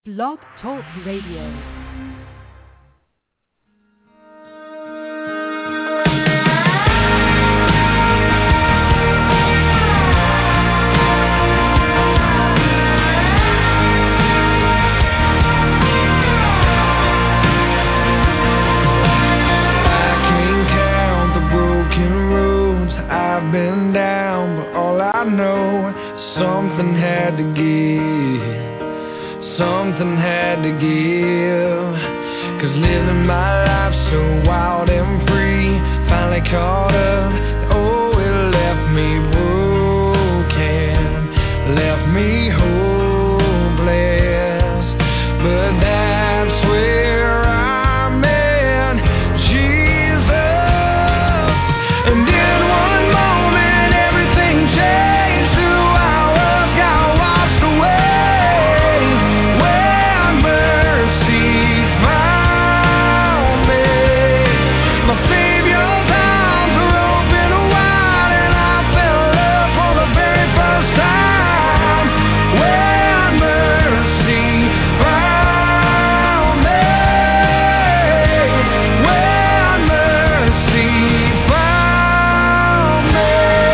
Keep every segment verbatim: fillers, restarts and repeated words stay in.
Blog Talk Radio. I've been down, but all I know, something had to give, something had to give, 'cause living my life so wild and free, finally caught up, oh, it left me broken, left me hopeless, but that's where I'm at, Jesus, and in one moment everything changed, who I was got washed away, when mercy found me, my Savior's arms were open wide and I fell in love for the very first time, when mercy found me, when mercy found me.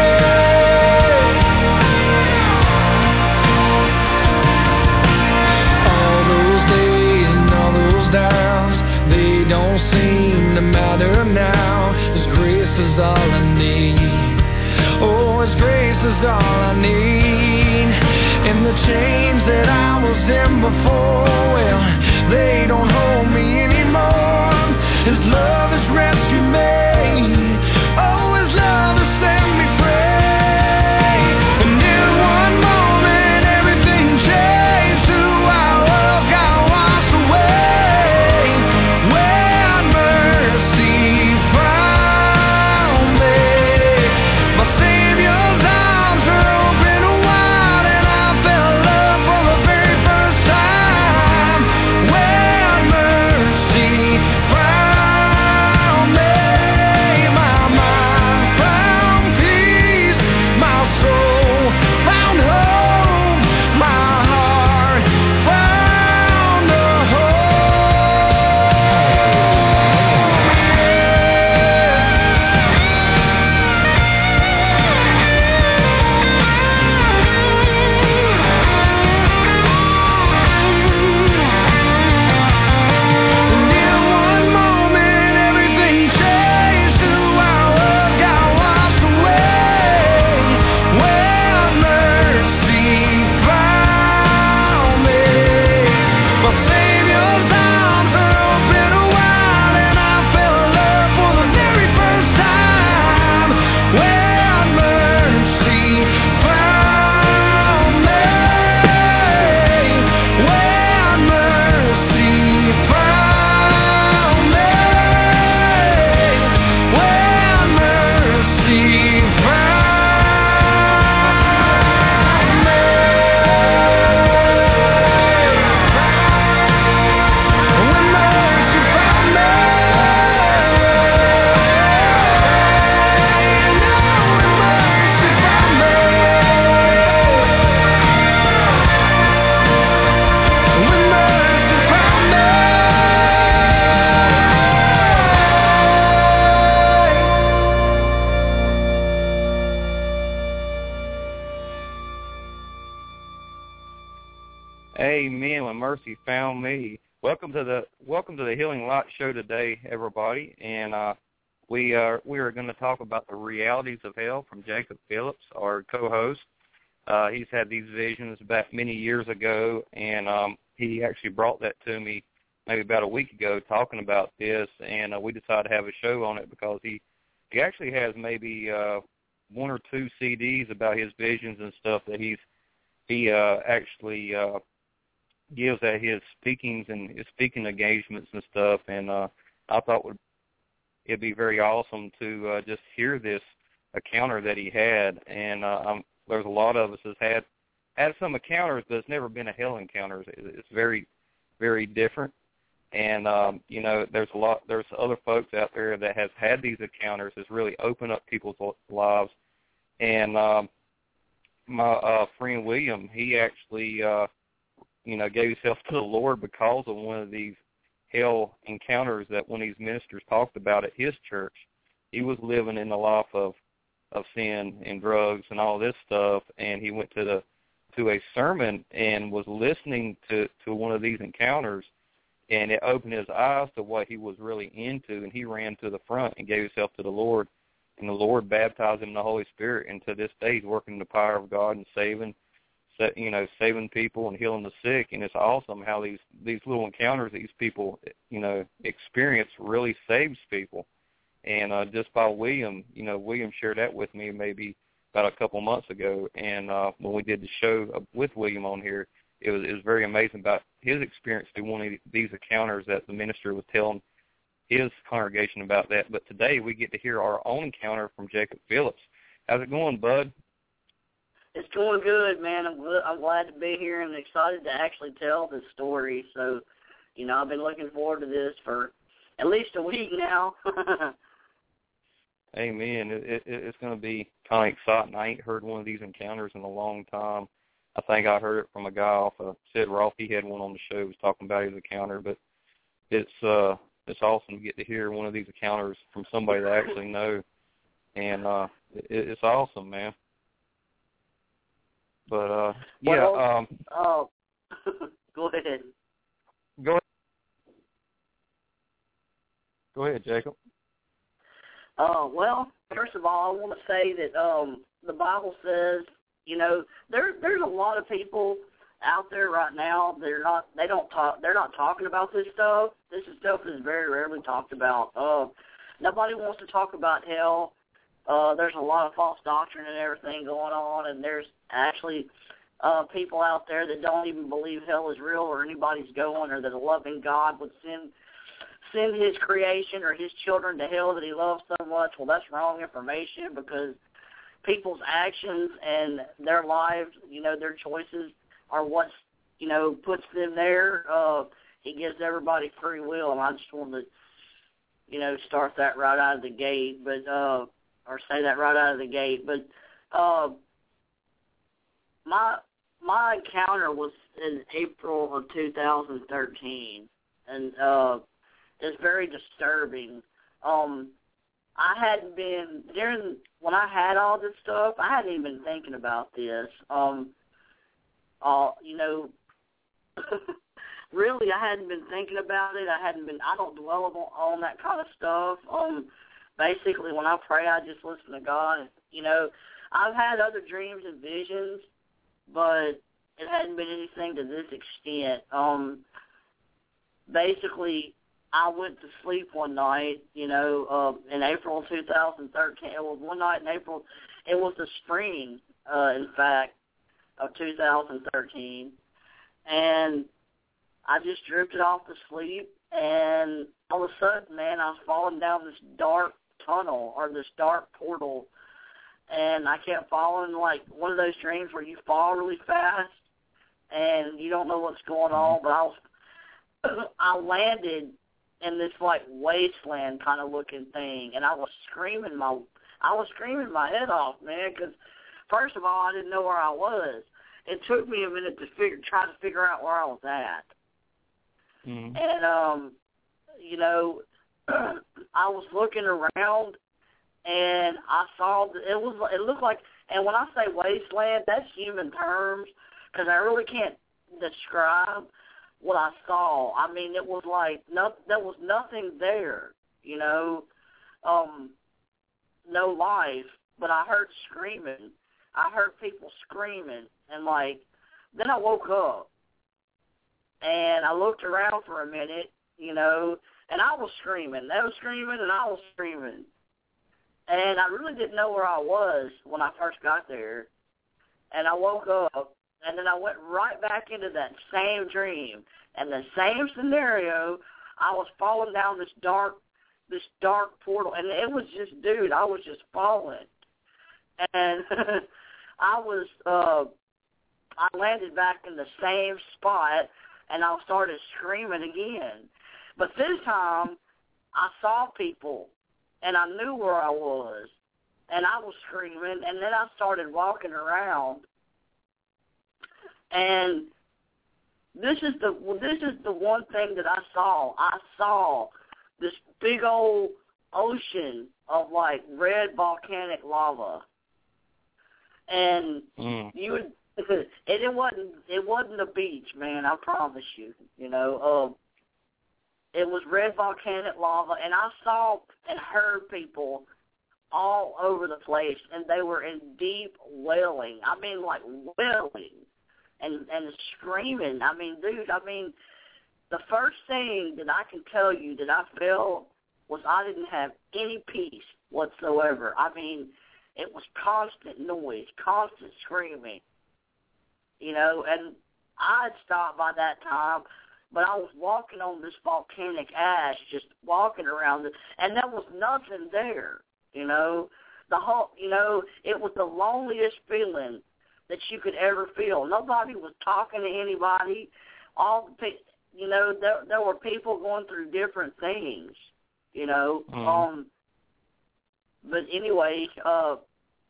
All those days and all those doubts, they don't seem to matter now. His grace is all I need. Oh, His grace is all I need. And the chains that I was in before, well, they don't hold me anymore. His love has rescued me. Oh, His love has set me free. And in one moment everything changed. Who I was got washed away, when mercy found me, my Savior's arms were open wide and I fell in love for the very first time, when mercy found me, my mind found peace, my soul found hope, my heart found a And in one moment everything changed. Who I was got washed away, when mercy found me, my Savior's arms were open wide and I fell in love for the very first time, when mercy found me, when mercy found me, when mercy found me, when mercy found me, and oh, when mercy found me, when mercy found me. Amen. When mercy found me. Welcome to the welcome to the Healing Light Show today, everybody. And uh, we are we are going to talk about the realities of hell from Jacob Phillips, our co-host. Uh, he's had these visions back many years ago, and um, he actually brought that to me maybe about a week ago, talking about this. And uh, we decided to have a show on it because he he actually has maybe uh, one or two C Ds about his visions and stuff that he's he uh, actually. Uh, gives at his speakings and his speaking engagements and stuff, and uh, I thought would it'd be very awesome to uh, just hear this encounter that he had. And uh, um, there's a lot of us has had had some encounters, but it's never been a hell encounter. It's, it's very, very different. And um, you know, there's a lot. There's other folks out there that has had these encounters. Has really opened up people's lives. And um, my uh, friend William, he actually. Uh, you know, gave himself to the Lord because of one of these hell encounters that one of these ministers talked about at his church. He was living in the life of, of sin and drugs and all this stuff, and he went to the to a sermon and was listening to, to one of these encounters, and it opened his eyes to what he was really into, and he ran to the front and gave himself to the Lord, and the Lord baptized him in the Holy Spirit, and to this day he's working in the power of God and saving, you know, saving people and healing the sick. And it's awesome how these, these little encounters these people, you know, experience really saves people. And uh, just by William, you know, William shared that with me maybe about a couple months ago, and uh, when we did the show with William on here, it was it was very amazing about his experience through one of these encounters that the minister was telling his congregation about that. But today we get to hear our own encounter from Jacob Phillips. How's it going, bud? It's going good, man. I'm good. I'm glad to be here and excited to actually tell this story. So, you know, I've been looking forward to this for at least a week now. Amen. It, it, it's going to be kind of exciting. I ain't heard one of these encounters in a long time. I think I heard it from a guy off of Sid Roth. He had one on the show. He was talking about his encounter. But it's uh, it's awesome to get to hear one of these encounters from somebody that I actually know. And uh, it, it's awesome, man. But, uh, yeah. Well, um, oh, go ahead. Go ahead. Go ahead, Jacob. Uh, well, first of all, I want to say that um, the Bible says, you know, there there's a lot of people out there right now. They're not they don't talk. They're not talking about this stuff. This is stuff that is very rarely talked about. Uh, nobody wants to talk about hell. Uh, there's a lot of false doctrine and everything going on, and there's actually uh, people out there that don't even believe hell is real or anybody's going, or that a loving God would send. send his creation or his children to hell that he loves so much. Well, that's wrong information, because people's actions and their lives, you know, their choices are what's, you know, puts them there. Uh, he gives everybody free will, and I just wanted to, you know, start that right out of the gate, but uh, or say that right out of the gate. But uh, my my encounter was in April of two thousand thirteen, and uh, it's very disturbing. Um, I hadn't been, during, when I had all this stuff, I hadn't even been thinking about this. Um, uh, you know, really, I hadn't been thinking about it. I hadn't been, I don't dwell on, on that kind of stuff. Um, basically, when I pray, I just listen to God. You know, I've had other dreams and visions, but it hadn't been anything to this extent. Um, basically, I went to sleep one night, you know, uh, in April of two thousand thirteen. It was one night in April. It was the spring, uh, in fact, of two thousand thirteen. And I just drifted off to sleep, and all of a sudden, man, I was falling down this dark tunnel or this dark portal, and I kept falling like one of those dreams where you fall really fast and you don't know what's going on. But I was, I landed in this like wasteland kind of looking thing, and I was screaming my, I was screaming my head off, man, because first of all, I didn't know where I was. It took me a minute to figure, try to figure out where I was at. Mm-hmm. And, um, you know, I was looking around, and I saw, that it was, it looked like, and when I say wasteland, that's human terms, because I really can't describe what I saw. I mean, it was like, no, there was nothing there, you know, um, no life, but I heard screaming. I heard people screaming, and, like, then I woke up, and I looked around for a minute, you know, and I was screaming. They were screaming, and I was screaming. And I really didn't know where I was when I first got there. And I woke up, and then I went right back into that same dream. And the same scenario, I was falling down this dark, this dark portal. And it was just, dude, I was just falling. And I was, uh, I landed back in the same spot, and I started screaming again. But this time, I saw people, and I knew where I was, and I was screaming, and then I started walking around. And this is the well, this is the one thing that I saw. I saw this big old ocean of like red volcanic lava, and mm. you would. And it wasn't it wasn't a beach, man. I promise you. You know, uh, it was red volcanic lava, and I saw and heard people all over the place, and they were in deep wailing. I mean, like wailing and and screaming. I mean, dude. I mean, the first thing that I can tell you that I felt was I didn't have any peace whatsoever. I mean, it was constant noise, constant screaming. You know, and I had stopped by that time, but I was walking on this volcanic ash, just walking around it, and there was nothing there, you know. The whole, you know, it was the loneliest feeling that you could ever feel. Nobody was talking to anybody. All, you know, there, there were people going through different things, you know. Mm. Um, but anyway, uh,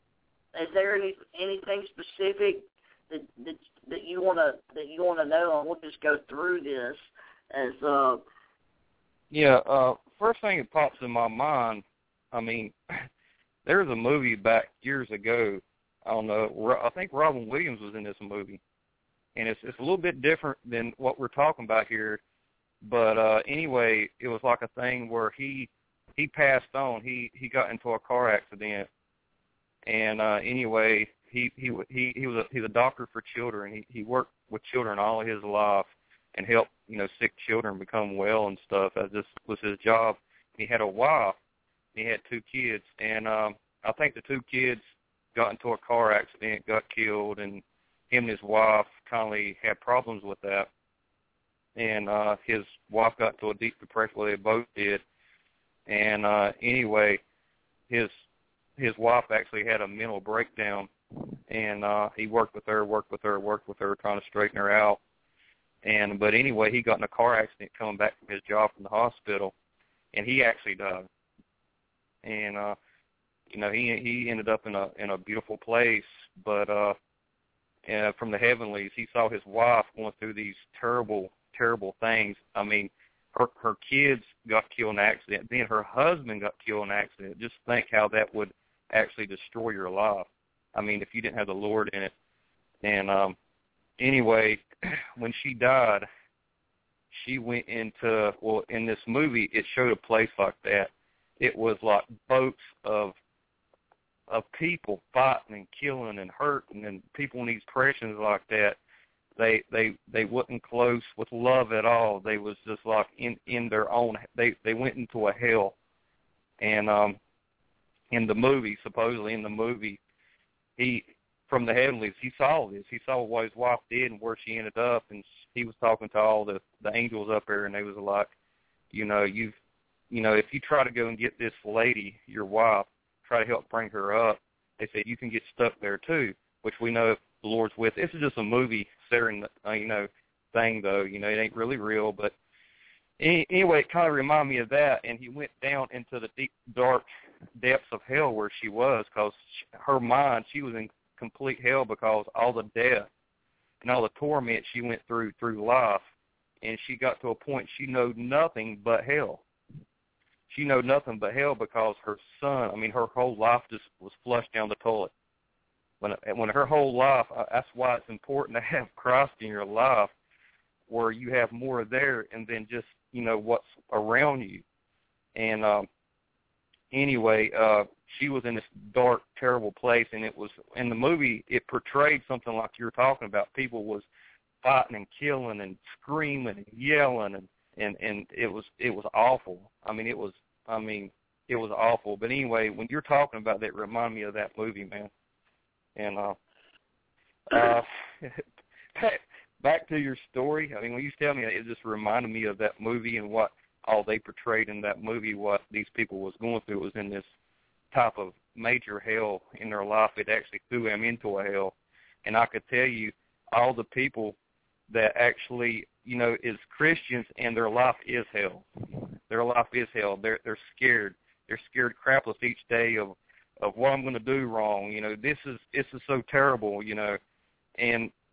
is there any anything specific That, that that you wanna that you wanna know, and we'll just go through this as uh yeah. Uh, first thing that pops in my mind, I mean, there was a movie back years ago. I don't know. I think Robin Williams was in this movie, and it's it's a little bit different than what we're talking about here. But uh, anyway, it was like a thing where he he passed on. He he got into a car accident, and uh, anyway. He he he he was a, he's a doctor for children. He he worked with children all of his life and helped you know sick children become well and stuff. As this was his job. He had a wife. He had two kids, and um, I think the two kids got into a car accident, got killed, and him and his wife kindly had problems with that. And uh, his wife got into a deep depression. Well, they both did. And uh, anyway, his his wife actually had a mental breakdown. And uh, he worked with her, worked with her, worked with her, trying to straighten her out. And but anyway, he got in a car accident coming back from his job from the hospital, and he actually died. And uh, you know, he he ended up in a in a beautiful place, but uh, uh, from the heavenlies, he saw his wife going through these terrible, terrible things. I mean, her her kids got killed in an accident, then her husband got killed in an accident. Just think how that would actually destroy your life. I mean, if you didn't have the Lord in it. And um, anyway, when she died, she went into, well, in this movie, it showed a place like that. It was like boats of of people fighting and killing and hurting, and people in these depressions like that. They they they wasn't close with love at all. They was just like in in their own. They they went into a hell. And um, in the movie, supposedly in the movie. He, from the heavenlies, he saw this. He saw what his wife did and where she ended up, and he was talking to all the, the angels up there, and they was like, you know, you've, you know, if you try to go and get this lady, your wife, try to help bring her up, they said you can get stuck there too, which we know if the Lord's with. This is just a movie setting, uh, you know, thing though. You know, it ain't really real, but any, anyway, it kind of reminded me of that, and he went down into the deep, dark depths of hell where she was, because her mind, she was in complete hell because all the death and all the torment she went through through life, and she got to a point she knew nothing but hell. She knew nothing but hell because her son, I mean, her whole life just was flushed down the toilet. When when her whole life, that's why it's important to have Christ in your life, where you have more there and then just, you know, what's around you. And um, anyway, uh, she was in this dark, terrible place, and it was, in the movie, it portrayed something like you're talking about. People was fighting and killing and screaming and yelling, and, and, and it was it was awful. I mean, it was, I mean, it was awful. But anyway, when you're talking about that, it reminded me of that movie, man. And uh, uh, back to your story. I mean, when you tell me that, it just reminded me of that movie and what all they portrayed in that movie, what these people was going through. It was in this type of major hell in their life. It actually threw them into a hell. And I could tell you, all the people that actually, you know, is Christians and their life is hell. Their life is hell. They're they're scared. They're scared crapless each day of, of what I'm going to do wrong. You know, this is this is so terrible, you know. And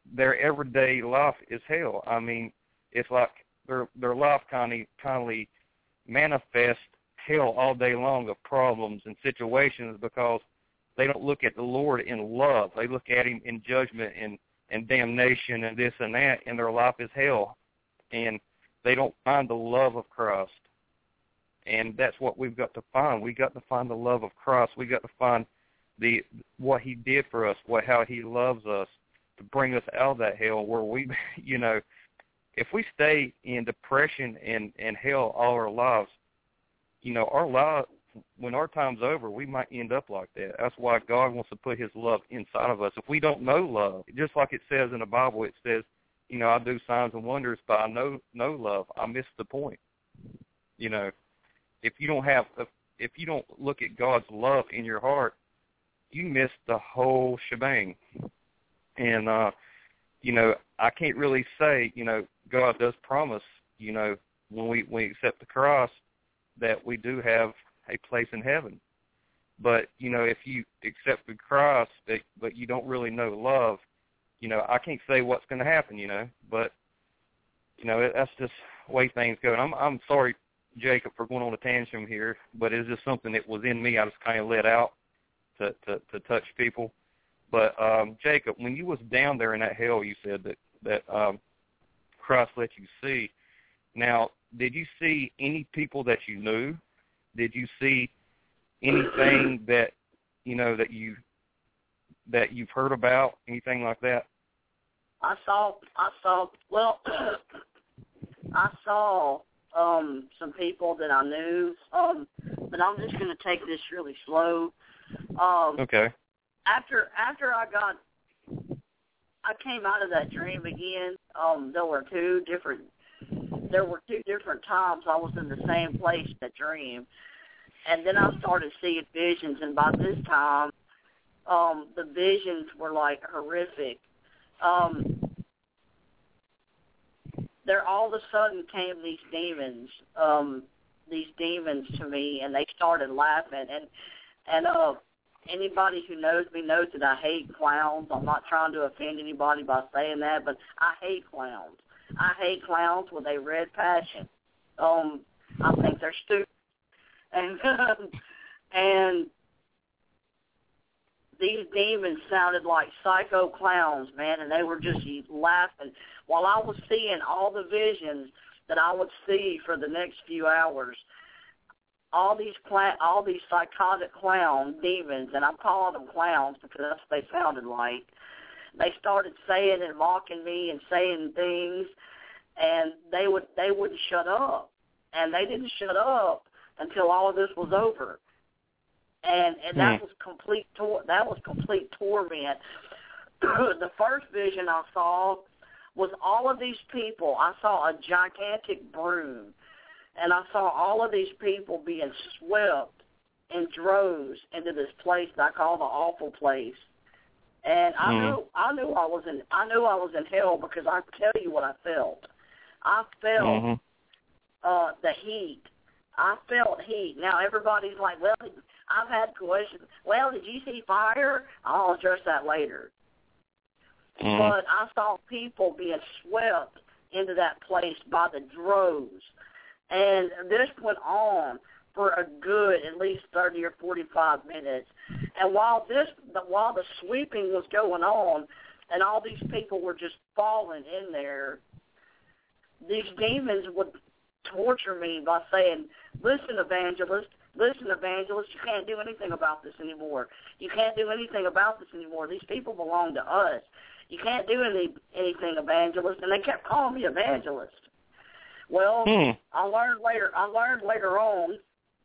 their everyday life is hell. I mean, it's like their their life kind of kindly manifests hell all day long of problems and situations because they don't look at the Lord in love. They look at him in judgment and, and damnation and this and that, and their life is hell. And they don't find the love of Christ. And that's what we've got to find. We've got to find the love of Christ. We've got to find the what he did for us, what how he loves us to bring us out of that hell where we, you know, if we stay in depression and, and hell all our lives, you know, our life, when our time's over, we might end up like that. That's why God wants to put his love inside of us. If we don't know love, just like it says in the Bible, it says, you know, I do signs and wonders, but I know no love. I miss the point. You know, if you don't have, if, if you don't look at God's love in your heart, you miss the whole shebang. And, uh, you know, I can't really say, you know, God does promise, you know, when we, when we accept the cross, that we do have a place in heaven. But, you know, if you accept the cross, but, but you don't really know love, you know, I can't say what's going to happen, you know. But, you know, that's just the way things go. And I'm, I'm sorry, Jacob, for going on a tantrum here, but it's just something that was in me. I just kind of let out to, to, to touch people. But, um, Jacob, when you was down there in that hell, you said that, that um, Christ let you see. Now, did you see any people that you knew? Did you see anything that, you know, that, you, that you've heard about, anything like that? I saw, I saw, well, I saw um, some people that I knew, um, but I'm just going to take this really slow. Um, okay. After after I got, I came out of that dream again. Um, there were two different, there were two different times I was in the same place in the dream, and then I started seeing visions. And by this time, um, the visions were like horrific. Um, there all of a sudden came these demons, um, these demons to me, and they started laughing. And and uh. Anybody who knows me knows that I hate clowns. I'm not trying to offend anybody by saying that, but I hate clowns. I hate clowns with a red passion. Um, I think they're stupid. And and these demons sounded like psycho clowns, man, and they were just laughing while I was seeing all the visions that I would see for the next few hours. All these cl- all these psychotic clown demons, and I'm calling them clowns because that's what they sounded like. They started saying and mocking me and saying things, and they would they wouldn't shut up, and they didn't shut up until all of this was over. And and that was complete tor- that was complete torment. The first vision I saw was all of these people. I saw a gigantic broom. And I saw all of these people being swept in droves into this place that I call the awful place. And I mm-hmm. knew I knew I was in I knew I was in hell because I tell you what I felt. I felt mm-hmm. uh, the heat. I felt heat. Now everybody's like, well, I've had questions. Well, did you see fire? I'll address that later. Mm-hmm. But I saw people being swept into that place by the droves. And this went on for a good at least thirty or forty-five minutes. And while this, while the sweeping was going on, and all these people were just falling in there, these demons would torture me by saying, "Listen, evangelist, listen, evangelist, you can't do anything about this anymore. You can't do anything about this anymore. These people belong to us. You can't do any anything, evangelist." And they kept calling me evangelist. Well, hmm. I learned later. I learned later on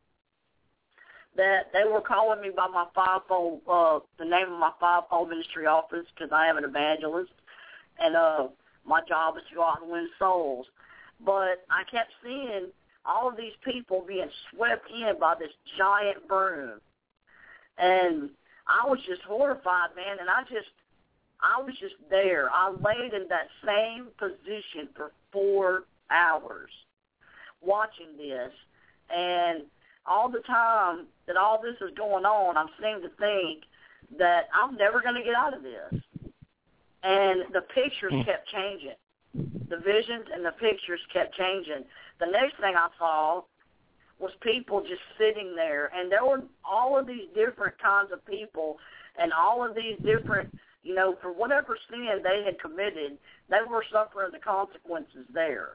that they were calling me by my fivefold, uh, the name of my fivefold ministry office, because I am an evangelist, and uh, my job is to go out and win souls. But I kept seeing all of these people being swept in by this giant broom, and I was just horrified, man. And I just, I was just there. I laid in that same position for four hours watching this, and all the time that all this is going on, I'm seeming to think that I'm never going to get out of this. and the pictures kept changing. The visions and the pictures kept changing. The next thing I saw was people just sitting there, and there were all of these different kinds of people and all of these different, you know, for whatever sin they had committed, they were suffering the consequences there.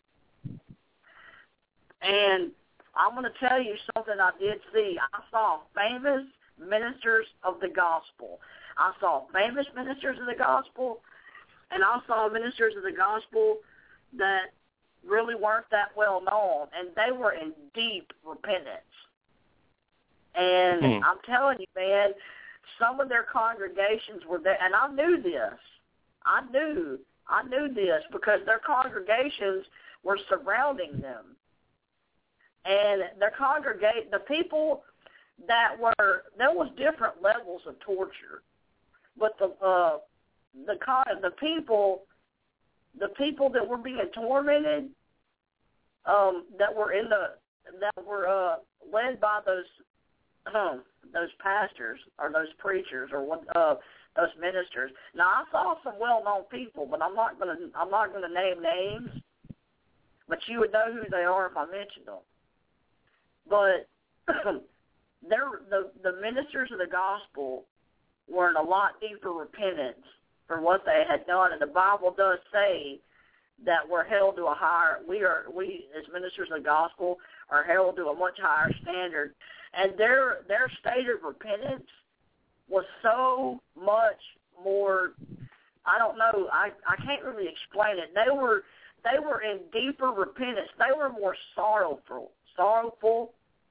And I'm going to tell you something I did see. I saw famous ministers of the gospel. I saw famous ministers of the gospel, and I saw ministers of the gospel that really weren't that well known, and they were in deep repentance. And mm. I'm telling you, man, some of their congregations were there, and I knew this. I knew. I knew this because their congregations were surrounding them. And their congregate, the people that were, there was different levels of torture, but the uh, the the people, the people that were being tormented, um, that were in the that were uh, led by those uh, those pastors or those preachers or what uh, those ministers. Now I saw some well-known people, but I'm not gonna I'm not gonna name names, but you would know who they are if I mentioned them. But they're, the the ministers of the gospel were in a lot deeper repentance for what they had done, and the Bible does say that we're held to a higher. We are we as ministers of the gospel are held to a much higher standard, and their their state of repentance was so much more. I don't know. I I can't really explain it. They were they were in deeper repentance. They were more sorrowful. sorrowful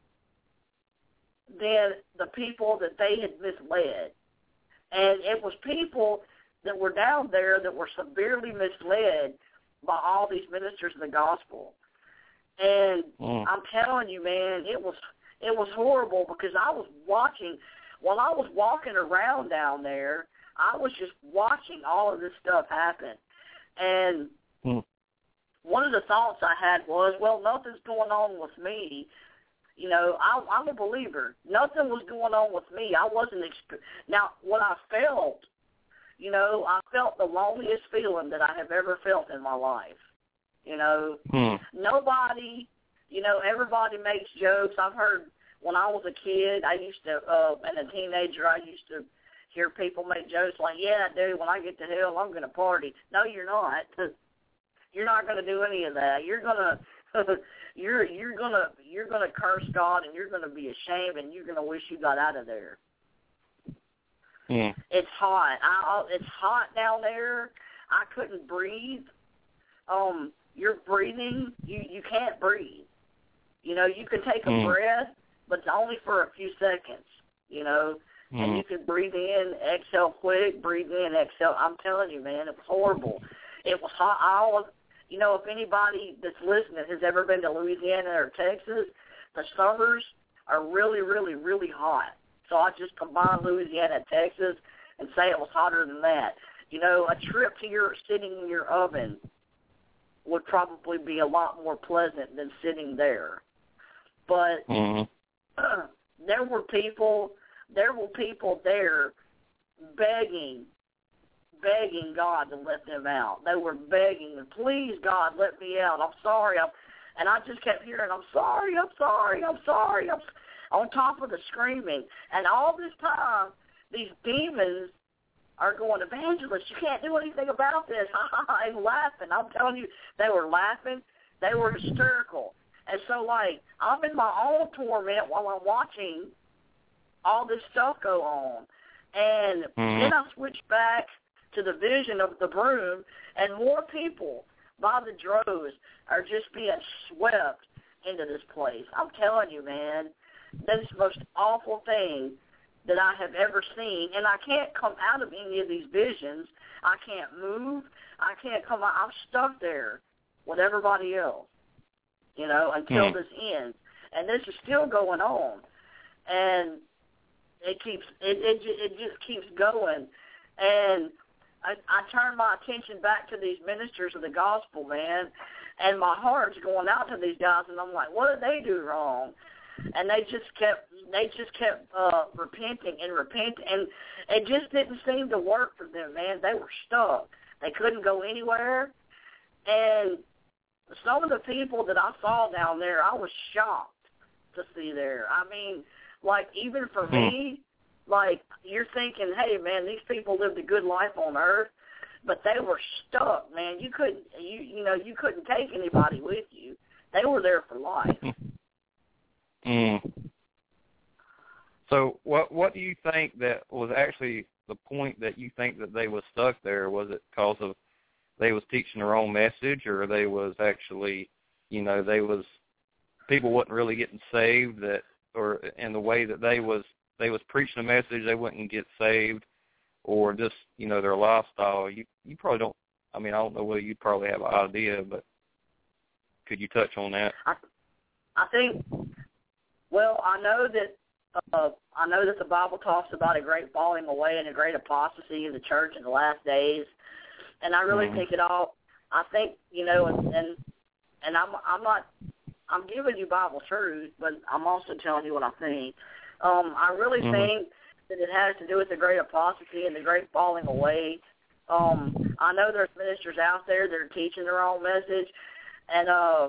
than the people that they had misled. And it was people that were down there that were severely misled by all these ministers of the gospel. And mm. I'm telling you, man, it was it was horrible because I was watching, while I was walking around down there, I was just watching all of this stuff happen. And mm. one of the thoughts I had was, well, nothing's going on with me. You know, I, I'm a believer. Nothing was going on with me. I wasn't exp- now, what I felt, you know, I felt the loneliest feeling that I have ever felt in my life. You know, hmm. nobody, you know, everybody makes jokes. I've heard when I was a kid, I used to, uh, and a teenager, I used to hear people make jokes like, yeah, dude, when I get to hell, I'm going to party. No, you're not. You're not going to do any of that. You're going to... You're you're gonna you're gonna curse God, and you're gonna be ashamed, and you're gonna wish you got out of there. Yeah. It's hot. I, it's hot down there. I couldn't breathe. Um, you're breathing. You you can't breathe. You know, you can take a mm. breath, but it's only for a few seconds. You know, mm. and you can breathe in, exhale quick, breathe in, exhale. I'm telling you, man, it was horrible. It was hot. I always. You know, if anybody that's listening has ever been to Louisiana or Texas, the summers are really, really, really hot. So I just combine Louisiana and Texas and say it was hotter than that. You know, a trip to your sitting in your oven would probably be a lot more pleasant than sitting there. But mm-hmm. uh, there were people, there were people there begging. begging God to let them out. They were begging, please, God, let me out. I'm sorry. I'm, and I just kept hearing, I'm sorry, I'm sorry, I'm sorry, I'm on top of the screaming. And all this time, these demons are going, evangelist, you can't do anything about this. And laughing. I'm telling you, they were laughing. They were hysterical. And so, like, I'm in my own torment while I'm watching all this stuff go on. And mm-hmm. then I switched back to the vision of the broom, and more people by the droves are just being swept into this place. I'm telling you, man, that is the most awful thing that I have ever seen, and I can't come out of any of these visions. I can't move. I can't come out. I'm stuck there with everybody else, you know, until mm. this ends. And this is still going on, and it keeps it it, it just keeps going, and I, I turn my attention back to these ministers of the gospel, man, and my heart's going out to these guys, and I'm like, what did they do wrong? and they just kept they just kept uh, repenting and repenting, and it just didn't seem to work for them, man. They were stuck. They couldn't go anywhere, and some of the people that I saw down there, I was shocked to see there. I mean, like, even for hmm. me, like, you're thinking, hey, man, these people lived a good life on earth, but they were stuck, man. You couldn't, you you know, you couldn't take anybody with you. They were there for life. Mm. So, what what do you think that was actually the point that you think that they was stuck there? Was it because of they was teaching the wrong message, or they was actually, you know, they was people wasn't really getting saved, that, or in the way that they was they was preaching a message, they wouldn't get saved, or just, you know, their lifestyle? You you probably don't. I mean, I don't know whether you probably have an idea, but could you touch on that? I, I think. Well, I know that uh, I know that the Bible talks about a great falling away and a great apostasy in the church in the last days, and I really mm-hmm. think it all. I think, you know, and and, and I'm I'm not I'm giving you Bible truth, but I'm also telling you what I think. Um, I really mm-hmm. think that it has to do with the great apostasy and the great falling away. Um, I know there's ministers out there that are teaching their own message, and uh.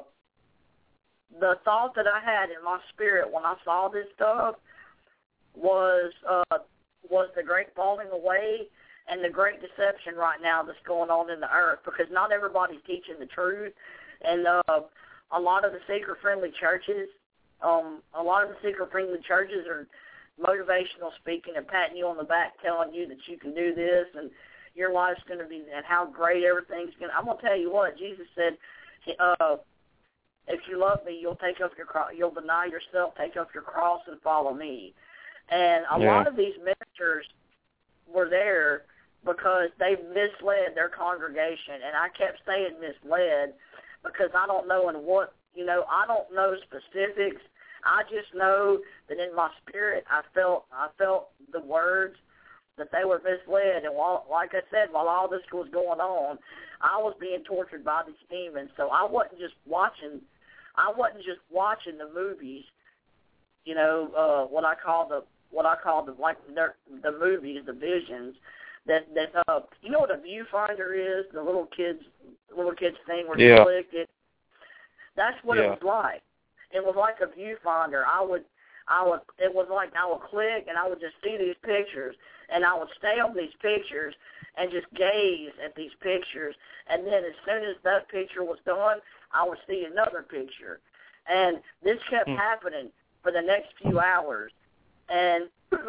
the thought that I had in my spirit when I saw this stuff was uh, was the great falling away and the great deception right now that's going on in the earth, because not everybody's teaching the truth, and uh, a lot of the seeker-friendly churches, um, a lot of the seeker-friendly churches are motivational speaking and patting you on the back, telling you that you can do this and your life's going to be, and how great everything's going to. I'm going to tell you what, Jesus said, uh, if you love me, you'll take up your cross, you'll deny yourself, take up your cross, and follow me. And a yeah. lot of these ministers were there because they misled their congregation, and I kept saying misled because I don't know in what, you know, I don't know specifics. I just know that in my spirit, I felt, I felt the words that they were misled. And while, like I said, while all this was going on, I was being tortured by these demons. So I wasn't just watching. I wasn't just watching the movies, you know, uh, what I call the what I call the like the movies, the visions. That that uh, you know what a viewfinder is, the little kids little kids thing where yeah. you click it. That's what yeah. it was like. It was like a viewfinder. I would I would it was like I would click and I would just see these pictures, and I would stay on these pictures and just gaze at these pictures, and then as soon as that picture was done, I would see another picture. And this kept hmm. happening for the next few hours. And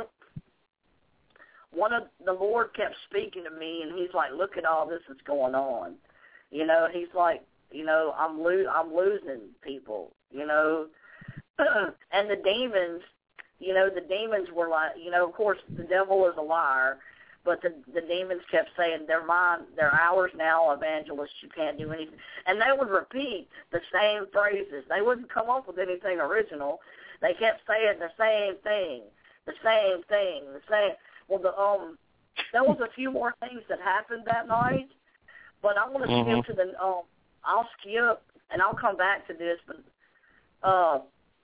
one of the Lord kept speaking to me, and he's like, look at all this that's going on. You know, he's like, you know, I'm lo- I'm losing people, you know. And the demons, you know, the demons were like, you know, of course, the devil is a liar, but the the demons kept saying, they're mine, they're ours now, evangelists, you can't do anything. And they would repeat the same phrases. They wouldn't come up with anything original. They kept saying the same thing, the same thing, the same. Well, the um, there was a few more things that happened that night, but I'm going to mm-hmm. skip to the, um, I'll skip, and I'll come back to this, but uh,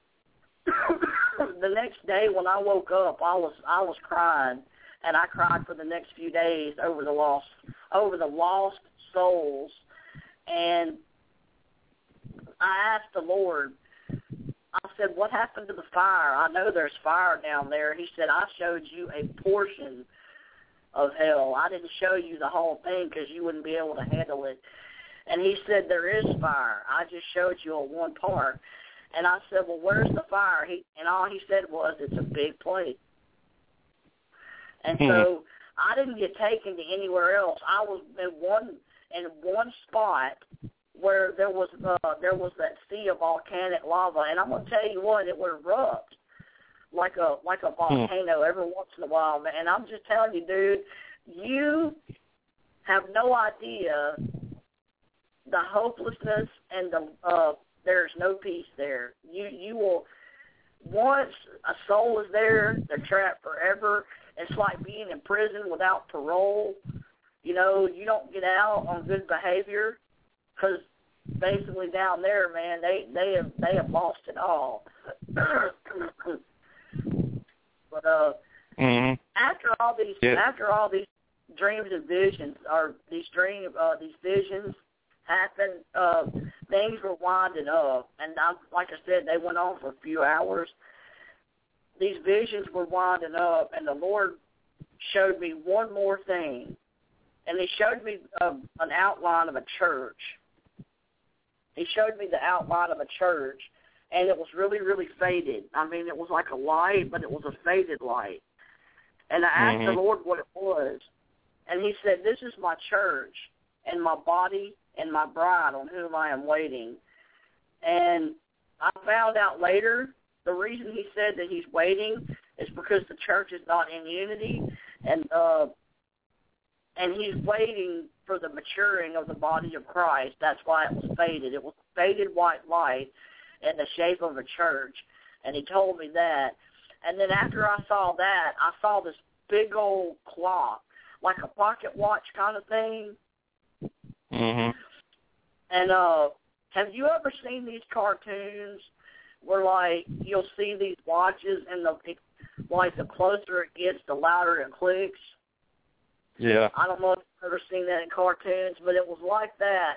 the next day when I woke up, I was I was crying. And I cried for the next few days over the lost, over the lost souls. And I asked the Lord, I said, what happened to the fire? I know there's fire down there. He said, I showed you a portion of hell. I didn't show you the whole thing because you wouldn't be able to handle it. And he said, there is fire. I just showed you a one part. And I said, well, where's the fire? He, and all he said was, it's a big place. And so I didn't get taken to anywhere else. I was in one in one spot where there was uh, there was that sea of volcanic lava, and I'm gonna tell you what, it would erupt like a like a volcano every once in a while, man. And I'm just telling you, dude, you have no idea the hopelessness and the uh, there's no peace there. You you will once a soul is there, they're trapped forever. It's like being in prison without parole. You know, you don't get out on good behavior because basically down there, man, they they have they have lost it all. but uh, mm-hmm. after all these, yeah. after all these dreams and visions, or these dream, uh, these visions happened, uh, things were winding up, and I, like I said, they went on for a few hours. These visions were winding up, and the Lord showed me one more thing, and He showed me uh, an outline of a church. He showed me the outline of a church, and it was really, really faded. I mean, it was like a light, but it was a faded light. And I asked mm-hmm. the Lord what it was, and He said, "This is my church and my body and my bride on whom I am waiting." And I found out later the reason He said that He's waiting is because the church is not in unity, and uh, and He's waiting for the maturing of the body of Christ. That's why it was faded. It was faded white light in the shape of a church, and He told me that. And then after I saw that, I saw this big old clock, like a pocket watch kind of thing. Mm-hmm. And uh, have you ever seen these cartoons where, like, you'll see these watches, and the like the closer it gets, the louder it clicks? Yeah. I don't know if you've ever seen that in cartoons, but it was like that.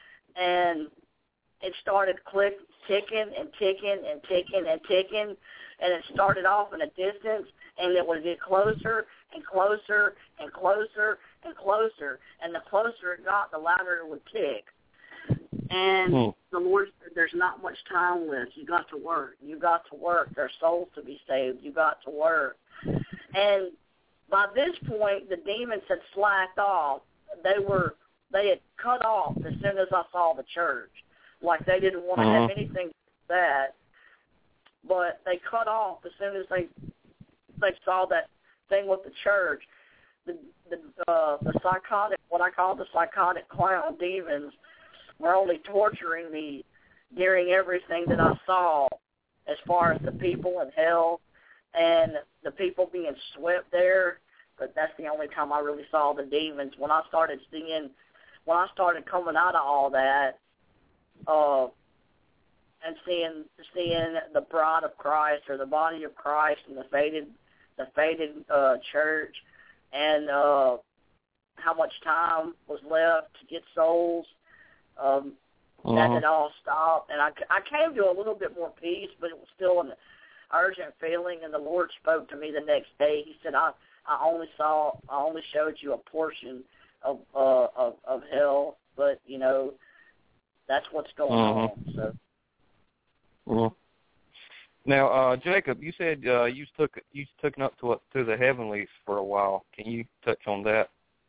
And it started click, ticking and ticking and ticking and ticking, and it started off in a distance, and it would get closer and closer and closer and closer, and the closer it got, the louder it would tick. And hmm. the Lord said, "There's not much time left. You got to work. You got to work. There's souls to be saved. You got to work." And by this point, the demons had slacked off. They were they had cut off as soon as I saw the church. Like they didn't want to uh-huh. have anything to do with that. But they cut off as soon as they they saw that thing with the church. The the uh, the psychotic, what I call the psychotic clown demons, were only torturing me during everything that I saw, as far as the people in hell and the people being swept there. But that's the only time I really saw the demons. When I started seeing, when I started coming out of all that, uh, and seeing seeing the bride of Christ, or the body of Christ, and the faded the faded uh, church, and uh, how much time was left to get souls. Um, uh-huh. That had all stopped, and I, I came to a little bit more peace, but it was still an urgent feeling. And the Lord spoke to me the next day. He said, "I, I only saw, I only showed you a portion of uh, of, of hell, but you know, that's what's going uh-huh. on." So. Uh-huh. Now, uh, Jacob, you said uh, you took you took up to to the heavenlies for a while. Can you touch on that?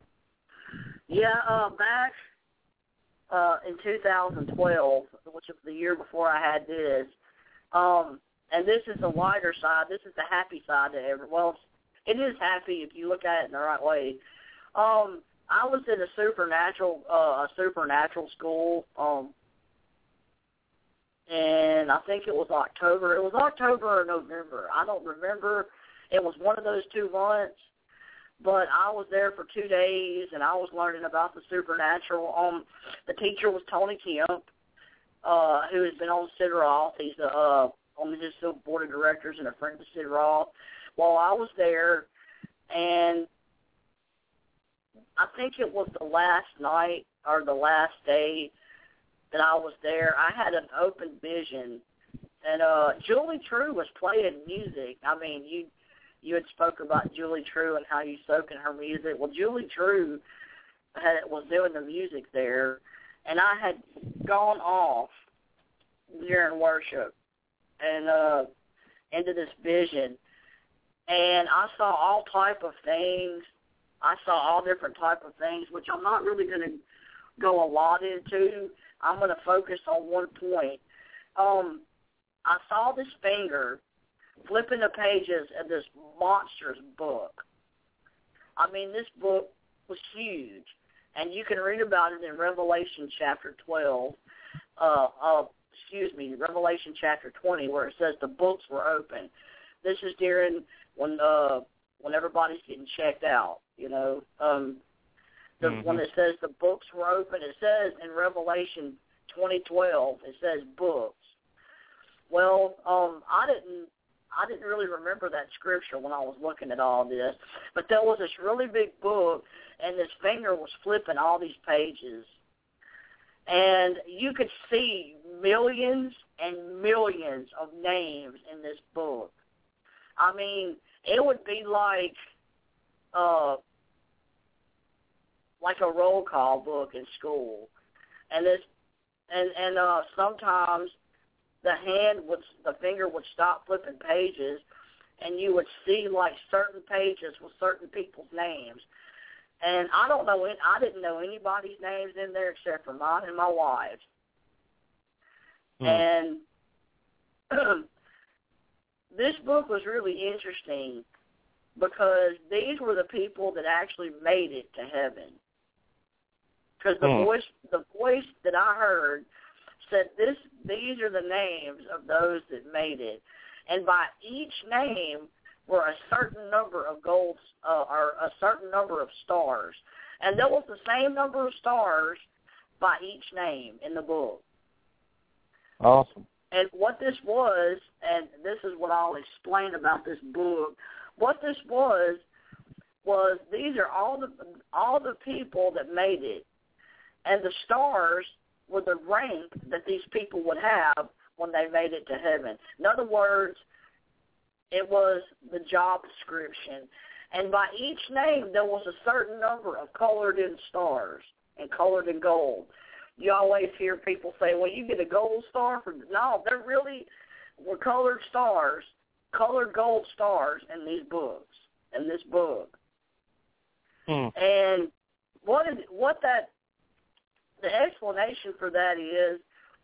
Yeah, uh, back. Uh, in two thousand twelve, which was the year before I had this, um, and this is the lighter side. This is the happy side to every. Well, it is happy if you look at it in the right way. Um, I was in a supernatural, uh, a supernatural school, um, and I think it was October. It was October or November. I don't remember. It was one of those two months. But I was there for two days, and I was learning about the supernatural. Um, the teacher was Tony Kemp, uh, who has been on Sid Roth. He's uh, on the board of directors and a friend of Sid Roth. Well, I was there, and I think it was the last night or the last day that I was there. I had an open vision, and uh, Julie True was playing music. I mean, you... You had spoke about Julie True and how you soak in her music. Well, Julie True had, was doing the music there, and I had gone off during worship and uh, into this vision, and I saw all type of things. I saw all different type of things, which I'm not really going to go a lot into. I'm going to focus on one point. Um, I saw this finger flipping the pages of this monstrous book. I mean, this book was huge, and you can read about it in Revelation chapter twelve, uh, uh, excuse me, Revelation chapter twenty, where it says the books were open. This is during when uh, when everybody's getting checked out, you know. Um, the, mm-hmm. When it says the books were open, it says in Revelation twenty twelve, it says books. well, um, I didn't. I didn't really remember that scripture when I was looking at all this, but there was this really big book, and this finger was flipping all these pages, and you could see millions and millions of names in this book. I mean, it would be like, uh, like a roll call book in school, and this, and and uh, sometimes the hand would, the finger would stop flipping pages, and you would see like certain pages with certain people's names. And I don't know, I didn't know anybody's names in there except for mine and my wife's. Hmm. And this book was really interesting because these were the people that actually made it to heaven. Because the hmm. voice, the voice that I heard said, "This, these are the names of those that made it," and by each name were a certain number of golds, uh, or a certain number of stars, and there was the same number of stars by each name in the book. Awesome. And what this was, and this is what I'll explain about this book. What this was was these are all the all the people that made it, and the stars were the rank that these people would have when they made it to heaven. In other words, it was the job description. And by each name, there was a certain number of colored-in stars and colored in gold. You always hear people say, well, you get a gold star for... No, there really were colored stars, colored gold stars in these books, in this book. Hmm. And what is, what that... The explanation for that is,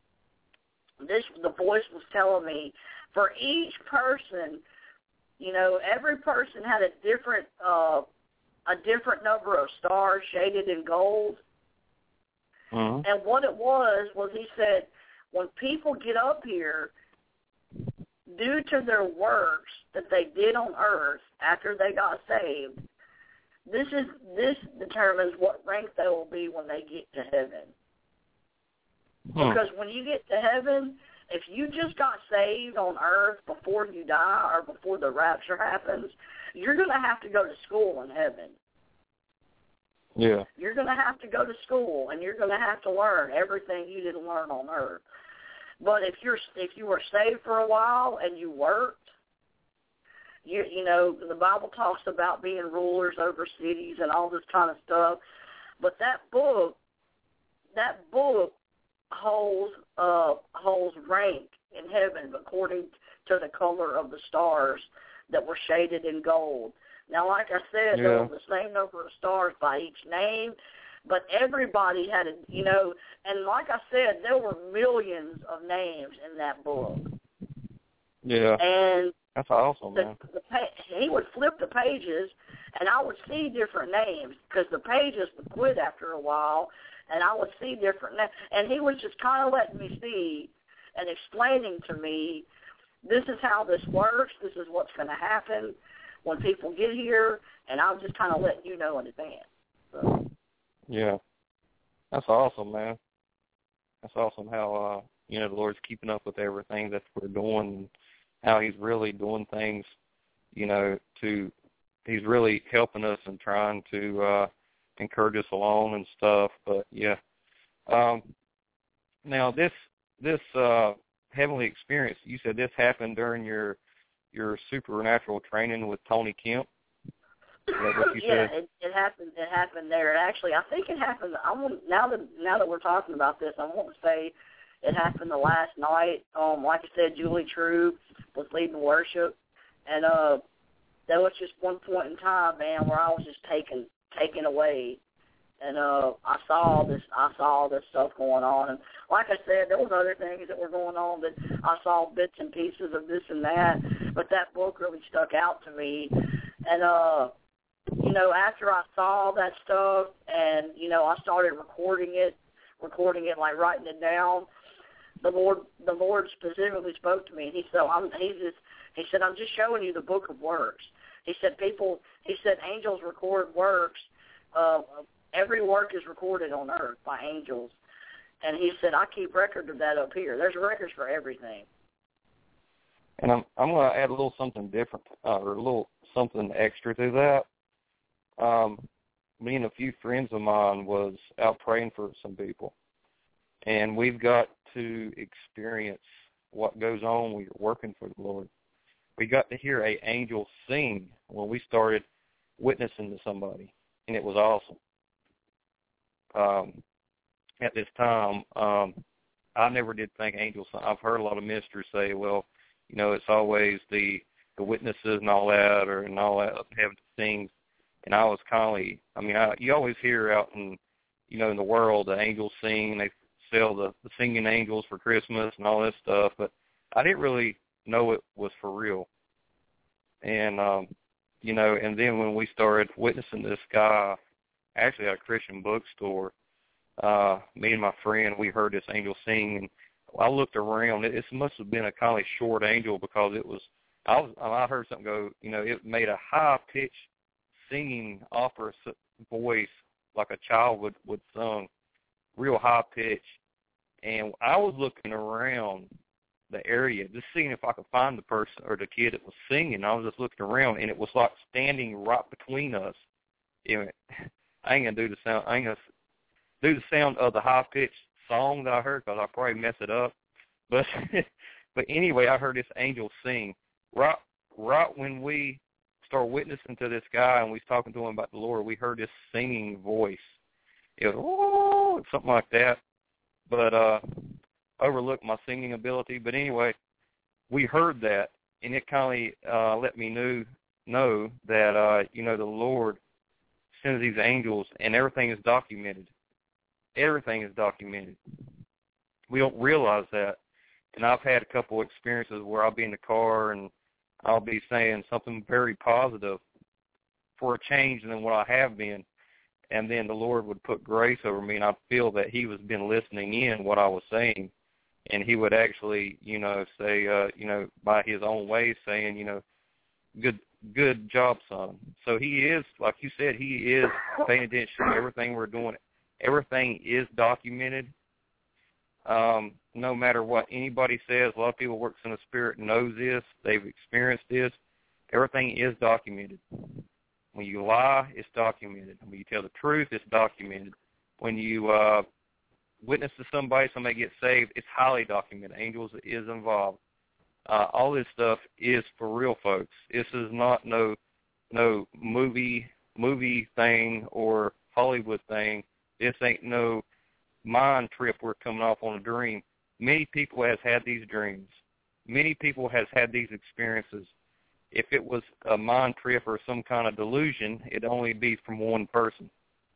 this the voice was telling me, for each person, you know, every person had a different uh, a different number of stars shaded in gold. Mm-hmm. And what it was was he said, when people get up here, due to their works that they did on earth after they got saved, This is this determines what rank they will be when they get to heaven. Hmm. Because when you get to heaven, if you just got saved on earth before you die or before the rapture happens, you're going to have to go to school in heaven. Yeah. You're going to have to go to school, and you're going to have to learn everything you didn't learn on earth. But if you're if you were saved for a while and you worked, You, you know, the Bible talks about being rulers over cities and all this kind of stuff. But that book, that book holds uh, holds rank in heaven according to the color of the stars that were shaded in gold. Now, like I said, yeah. there was the same number of stars by each name, but everybody had a, you know, and like I said, there were millions of names in that book. Yeah. And that's awesome, the, man. The, he would flip the pages, and I would see different names because the pages would quit after a while, and I would see different names. And he was just kind of letting me see and explaining to me, this is how this works, this is what's going to happen when people get here, and I'll just kind of let you know in advance. So. Yeah. That's awesome, man. That's awesome how, uh, you know, the Lord's keeping up with everything that we're doing, how he's really doing things, you know, to, he's really helping us and trying to uh, encourage us along and stuff. But, yeah. Um, now, this this uh, heavenly experience, you said this happened during your your supernatural training with Tony Kemp? Is that what you yeah, said? it, it happened. It happened there. Actually, I think it happened. I want now that now that we're talking about this, I want to say it happened the last night. Um, like I said, Julie True was leading worship, and uh, there was just one point in time, man, where I was just taken taken away, and uh, I saw all this. I saw all this stuff going on, and like I said, there was other things that were going on that I saw bits and pieces of this and that, but that book really stuck out to me, and uh. You know, after I saw that stuff and, you know, I started recording it, recording it, like writing it down, the Lord the Lord specifically spoke to me. And he said, I'm, he, just, he said, I'm just showing you the book of works. He said, people, he said, angels record works. Uh, every work is recorded on earth by angels. And he said, I keep record of that up here. There's records for everything. And I'm I'm going to add a little something different, uh, or a little something extra to that. Um, me and a few friends of mine was out praying for some people, and we've got to experience what goes on when you're working for the Lord. We got to hear an angel sing when we started witnessing to somebody, and it was awesome. Um, at this time, um, I never did think angels. I've heard a lot of ministers say, well, you know, it's always the, the witnesses and all that, or and all that, having to sing. And I was kind of, I mean, I, you always hear out in, you know, in the world, the angels sing, they sell the, the singing angels for Christmas and all this stuff, but I didn't really know it was for real. And, um, you know, and then when we started witnessing this guy, actually at a Christian bookstore, uh, me and my friend, we heard this angel sing, and I looked around. It, it must have been a kind of short angel because it was, I was, I heard something go, you know, it made a high-pitched singing opera voice like a child would, would sing, real high-pitched. And I was looking around the area, just seeing if I could find the person or the kid that was singing. I was just looking around, and it was like standing right between us. You know, I ain't going to do the sound, I ain't going to do the sound of the high-pitched song that I heard because I'll probably mess it up. But but anyway, I heard this angel sing. Right, right when we started witnessing to this guy and we was talking to him about the Lord, we heard this singing voice. It was, oh, something like that. But uh, overlooked my singing ability. But anyway, we heard that, and it kind of uh, let me know, know that, uh, you know, the Lord sends these angels, and everything is documented. Everything is documented. We don't realize that. And I've had a couple experiences where I'll be in the car and I'll be saying something very positive for a change than what I have been. And then the Lord would put grace over me, and I'd feel that he was been listening in what I was saying. And he would actually, you know, say, uh, you know, by his own way saying, you know, good good job, son. So he is, like you said, he is paying attention to everything we're doing. Everything is documented. Um, no matter what anybody says, a lot of people works in the spirit knows this. They've experienced this. Everything is documented. When you lie, it's documented. When you tell the truth, it's documented. When you uh, witness to somebody, somebody gets saved, it's highly documented. Angels is involved. Uh, all this stuff is for real, folks. This is not no no movie movie thing or Hollywood thing. This ain't no mind trip we're coming off on a dream. Many people has had these dreams. Many people has had these experiences. If it was a mind trip or some kind of delusion, it'd only be from one person.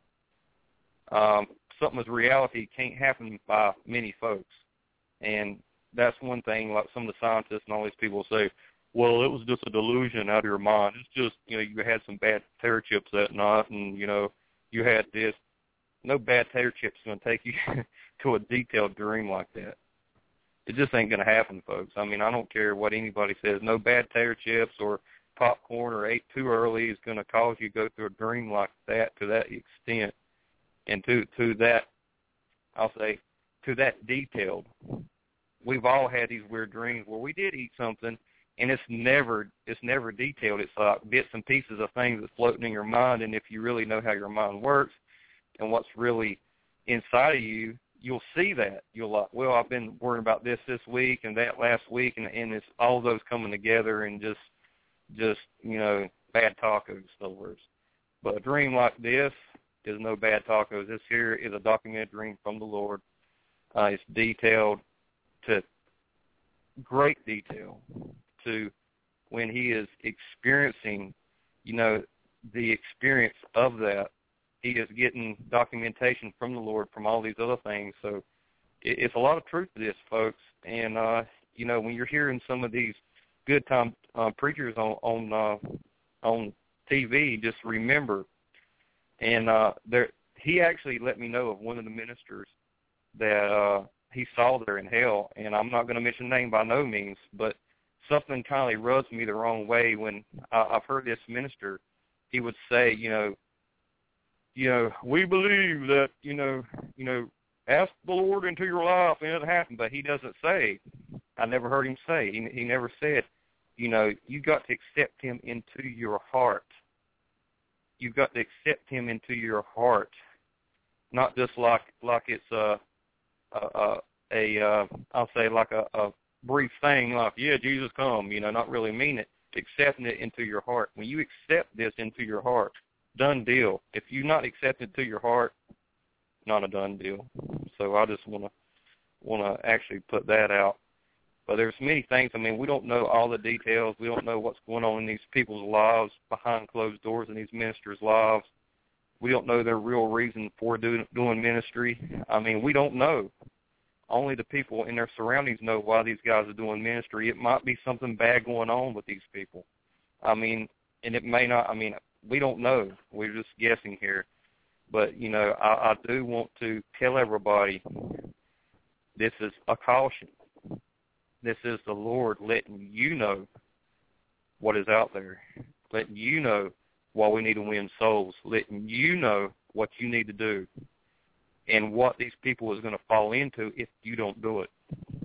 Um, something as reality can't happen by many folks. And that's one thing, like some of the scientists and all these people say, well, it was just a delusion out of your mind. It's just, you know, you had some bad potato chips that night and, you know, you had this. No bad potato chips is going to take you to a detailed dream like that. It just ain't going to happen, folks. I mean, I don't care what anybody says. No bad potato chips or popcorn or ate too early is going to cause you to go through a dream like that to that extent. And to, to that, I'll say, to that detailed. We've all had these weird dreams where we did eat something, and it's never it's never detailed. It's like bits and pieces of things that's floating in your mind, and if you really know how your mind works and what's really inside of you, you'll see that. You'll like, well, I've been worrying about this this week and that last week, and, and it's all those coming together and just, just you know, bad tacos, in other words. But a dream like this is no bad tacos. This here is a documented dream from the Lord. Uh, it's detailed to great detail to when he is experiencing, you know, the experience of that. He is getting documentation from the Lord from all these other things. So it, it's a lot of truth to this, folks. And, uh, you know, when you're hearing some of these good time uh, preachers on on, uh, on T V, just remember. And uh, there, he actually let me know of one of the ministers that uh, he saw there in hell. And I'm not going to mention the name by no means, but something kind of rubs me the wrong way when I, I've heard this minister. He would say, you know, you know, we believe that, you know, you know, ask the Lord into your life and it'll happen, but he doesn't say, I never heard him say. He, he never said, you know, you got to accept him into your heart. You've got to accept him into your heart, not just like like it's a a, a, a uh, I'll say like a, a brief thing, like yeah, Jesus come, you know, not really mean it. Accepting it into your heart. When you accept this into your heart, done deal. If you not accept it to your heart, not a done deal. So I just want to want to actually put that out. But there's many things. I mean, we don't know all the details. We don't know what's going on in these people's lives behind closed doors in these ministers' lives. We don't know their real reason for do, doing ministry. I mean, we don't know. Only the people in their surroundings know why these guys are doing ministry. It might be something bad going on with these people. I mean, and it may not. I mean, we don't know. We're just guessing here. But, you know, I, I do want to tell everybody this is a caution. This is the Lord letting you know what is out there, letting you know why we need to win souls, letting you know what you need to do and what these people is going to fall into if you don't do it.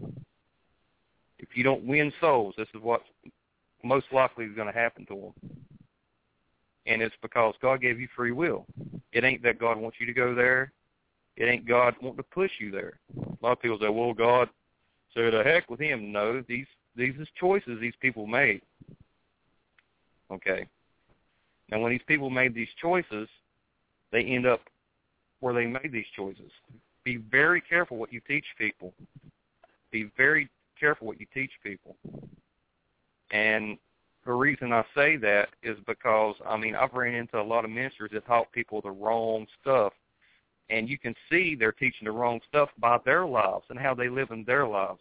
If you don't win souls, this is what most likely is going to happen to them. And it's because God gave you free will. It ain't that God wants you to go there. It ain't God wanting to push you there. A lot of people say, well, God, so the heck with him. No, these these is choices these people made. Okay. Now, when these people made these choices, they end up where they made these choices. Be very careful what you teach people. Be very careful what you teach people. And the reason I say that is because, I mean, I've ran into a lot of ministers that taught people the wrong stuff. And you can see they're teaching the wrong stuff by their lives and how they live in their lives.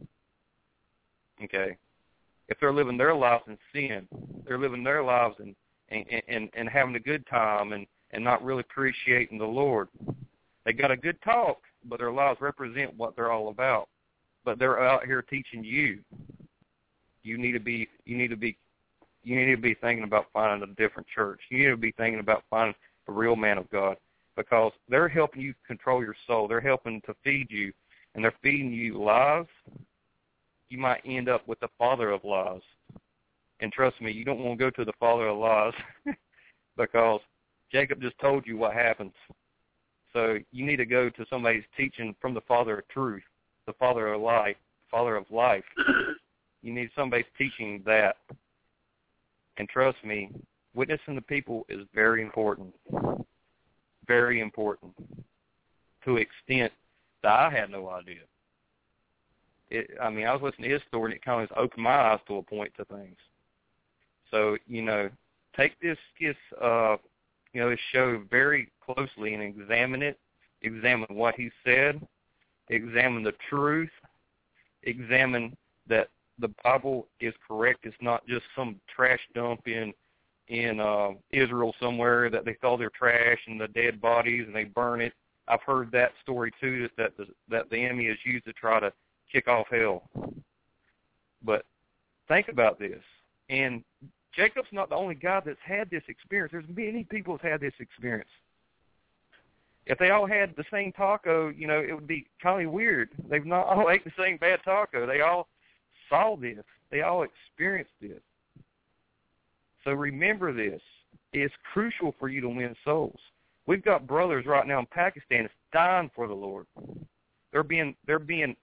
Okay. If they're living their lives in sin, they're living their lives and and, and, and having a good time and, and not really appreciating the Lord. They got a good talk, but their lives represent what they're all about. But they're out here teaching you. You need to be you need to be you need to be thinking about finding a different church. You need to be thinking about finding a real man of God. Because they're helping you control your soul. They're helping to feed you, and they're feeding you lies. You might end up with the father of lies. And trust me, you don't want to go to the father of lies because Jacob just told you what happens. So you need to go to somebody who's teaching from the father of truth, the father of life, father of life. You need somebody who's teaching that. And trust me, witnessing the people is very important. Very important to an extent that I had no idea. It, I mean, I was listening to his story, and it kind of opened my eyes to a point to things. So, you know, take this, this uh, you know, this show very closely and examine it. Examine what he said. Examine the truth. Examine that the Bible is correct. It's not just some trash dump in in uh, Israel somewhere that they throw their trash and the dead bodies and they burn it. I've heard that story too, that that the, that the enemy is used to try to kick off hell. But think about this. And Jacob's not the only guy that's had this experience. There's many people who've had this experience. If they all had the same taco, you know, it would be kind of weird. They've not all ate the same bad taco. They all saw this. They all experienced this. So remember this. It's crucial for you to win souls. We've got brothers right now in Pakistan that's dying for the Lord. They're being they're being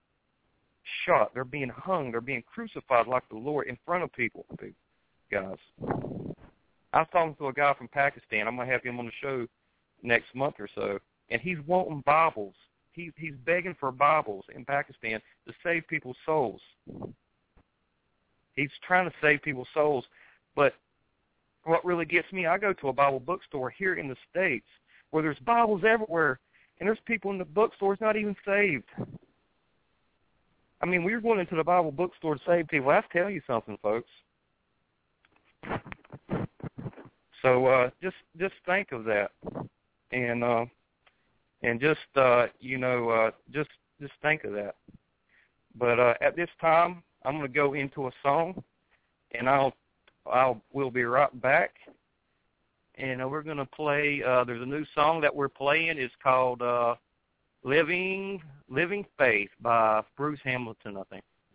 shot. They're being hung. They're being crucified like the Lord in front of people, guys. I was talking to a guy from Pakistan. I'm going to have him on the show next month or so, and he's wanting Bibles. He's, he's begging for Bibles in Pakistan to save people's souls. He's trying to save people's souls. But what really gets me, I go to a Bible bookstore here in the States where there's Bibles everywhere, and there's people in the bookstores not even saved. I mean, we're going into the Bible bookstore to save people. That's tell you something, folks. So uh, just just think of that, and uh, and just uh, you know uh, just just think of that. But uh, at this time, I'm going to go into a song, and I'll. I'll we'll be right back, and uh, we're going to play. Uh, there's a new song that we're playing. It's called uh, "Living Living Faith" by Bruce Hamilton, I think.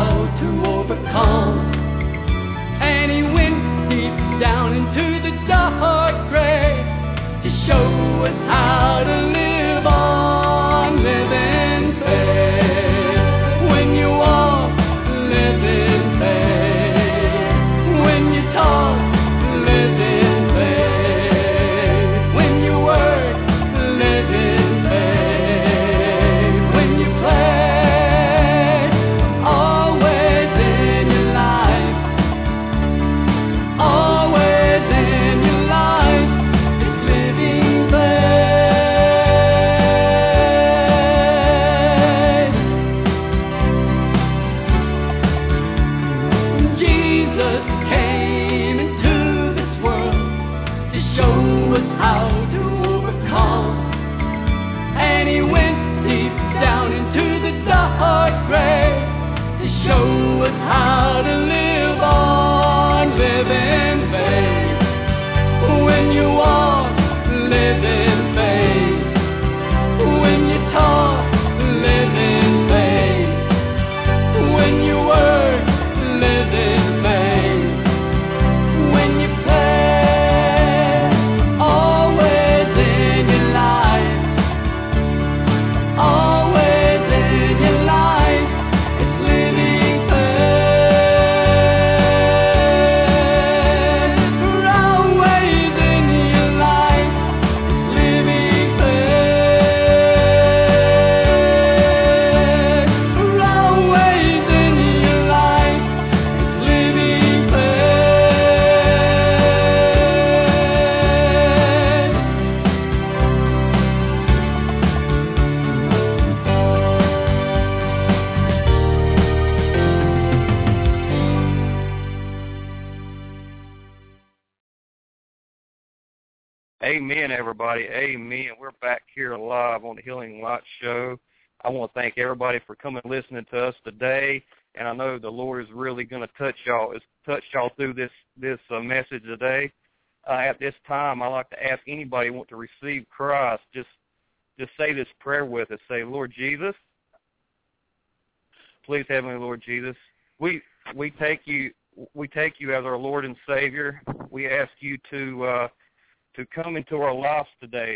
how to overcome. And he went deep down into the dark grave to show us how to live on, live in faith. When you walk, live in faith. When you talk, live in faith. When you work, live in faith. When you play, always in your life, always in your life, it's living faith. Jesus came into this world to show us how to overcome. And he went deep down into the dark grave to show us how to live on, live in faith. When you walk, live in faith. When you talk, live in faith. When you work, live in faith. When you play, always in your life, always in your life, it's living faith. Always in your life, it's living faith. Always in your life, it's living Amen, everybody. Amen. We're back here live on the Healing Light Show. I want to thank everybody for coming and listening to us today. And I know the Lord is really going to touch y'all, is touch y'all through this this uh, message today. Uh, at this time, I'd like to ask anybody who want to receive Christ, just just say this prayer with us. Say, Lord Jesus, please, Heavenly Lord Jesus, we we take you we take you as our Lord and Savior. We ask you to uh, to come into our lives today.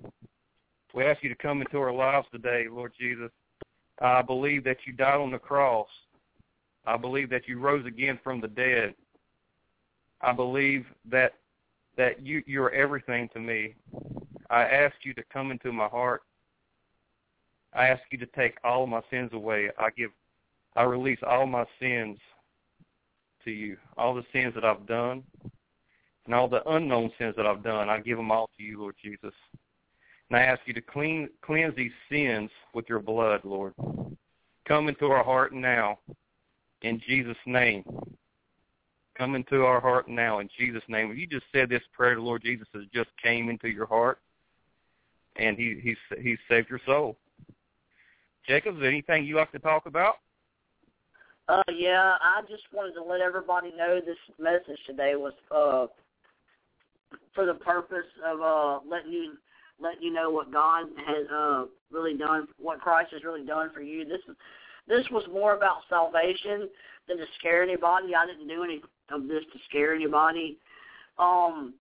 We ask you to come into our lives today, Lord Jesus. I believe that you died on the cross. I believe that you rose again from the dead. I believe that that you you're everything to me. I ask you to come into my heart. I ask you to take all of my sins away. I give, I release all my sins to you. All the sins that I've done and all the unknown sins that I've done, I give them all to you, Lord Jesus. And I ask you to clean, cleanse these sins with your blood, Lord. Come into our heart now, in Jesus' name. Come into our heart now, in Jesus' name. If you just said this prayer, the Lord Jesus has just came into your heart, and he he's, he's saved your soul. Jacob, is there anything you like to talk about? Uh, yeah, I just wanted to let everybody know this message today was uh, for the purpose of uh, letting you letting you know what God has uh, really done, what Christ has really done for you. This this was more about salvation than to scare anybody. I didn't do any of this to scare anybody. Um,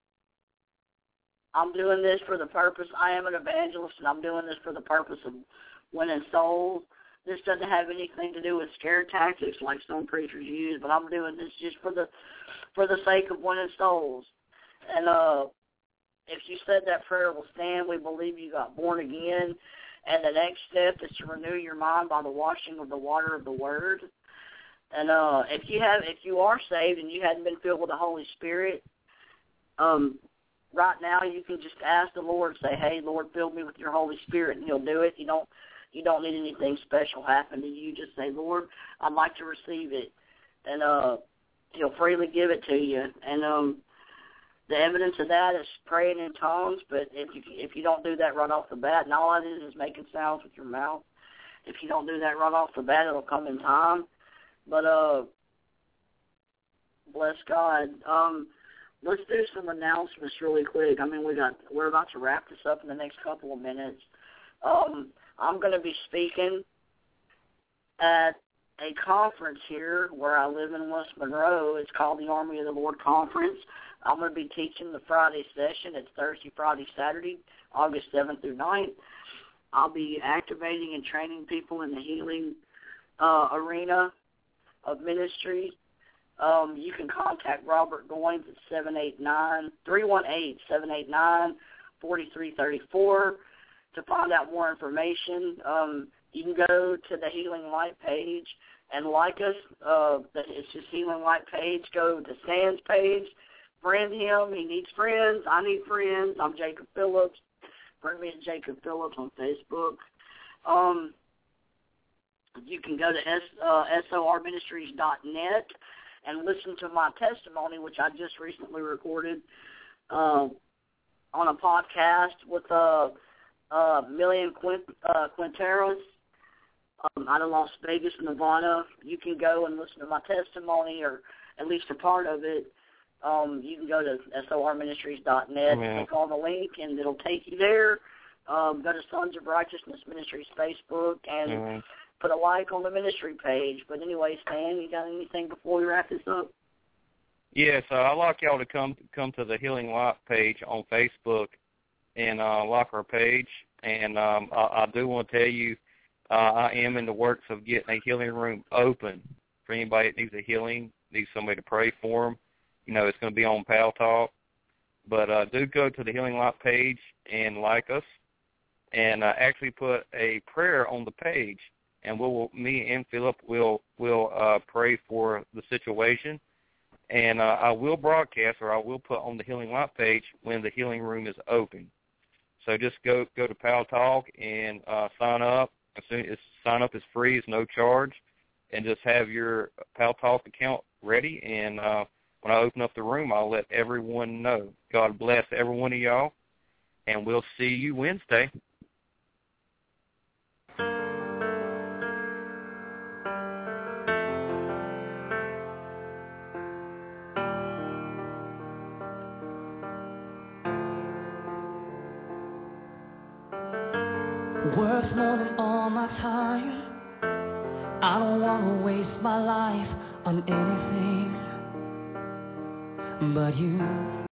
I'm doing this for the purpose. I am an evangelist, and I'm doing this for the purpose of winning souls. This doesn't have anything to do with scare tactics like some preachers use, but I'm doing this just for the for the sake of winning souls. And uh, if you said that prayer will stand, we believe you got born again. And the next step is to renew your mind by the washing of the water of the Word. And uh, if you have, if you are saved and you hadn't been filled with the Holy Spirit, um, right now you can just ask the Lord, say, "Hey, Lord, fill me with your Holy Spirit," and He'll do it. You don't, you don't need anything special happen to you. Just say, "Lord, I'd like to receive it," and uh, He'll freely give it to you. And um, the evidence of that is praying in tongues. But if you if you don't do that right off the bat, and all that is is making sounds with your mouth. If you don't do that right off the bat, it'll come in time. But uh, bless God. Um, let's do some announcements really quick. I mean, we got we're about to wrap this up in the next couple of minutes. Um, I'm going to be speaking at a conference here where I live in West Monroe. It's called the Army of the Lord Conference. I'm going to be teaching the Friday session. It's Thursday, Friday, Saturday, August seventh through ninth. I'll be activating and training people in the healing uh, arena of ministry. Um, you can contact Robert Goins at seven eight nine, three one eight, seven eight nine, four three three four to find out more information. Um, you can go to the Healing Light page and like us. Uh, it's just Healing Light page. Go to Stan's page. Friend him. He needs friends. I need friends. I'm Jacob Phillips. Bring me to Jacob Phillips on Facebook. Um, you can go to S, uh, S O R ministries dot net and listen to my testimony, which I just recently recorded uh, on a podcast with uh, uh, Millian Quint, uh, Quinteros um, out of Las Vegas, Nevada. You can go and listen to my testimony, or at least a part of it. Um, you can go to S O R ministries dot net, Amen. click on the link, and it'll take you there. Um, go to Sons of Righteousness Ministries Facebook and Amen. put a like on the ministry page. But anyway, Stan, you got anything before we wrap this up? Yes, uh, I'd like y'all to come come to the Healing Light page on Facebook and uh, like our page. And um, I, I do want to tell you, uh, I am in the works of getting a healing room open for anybody that needs a healing, needs somebody to pray for them. You know, it's going to be on Pal Talk. But uh, do go to the Healing Light page and like us, and uh, actually put a prayer on the page. And we'll, me and Philip will will uh, pray for the situation. And uh, I will broadcast, or I will put on the Healing Light page when the healing room is open. So just go go to Pal Talk and uh, sign up. As soon as sign up is free, it's no charge, and just have your Pal Talk account ready. And uh, when I open up the room, I'll let everyone know. God bless every one of y'all, and we'll see you Wednesday. Worth more than all my time. I don't want to waste my life on anything but you.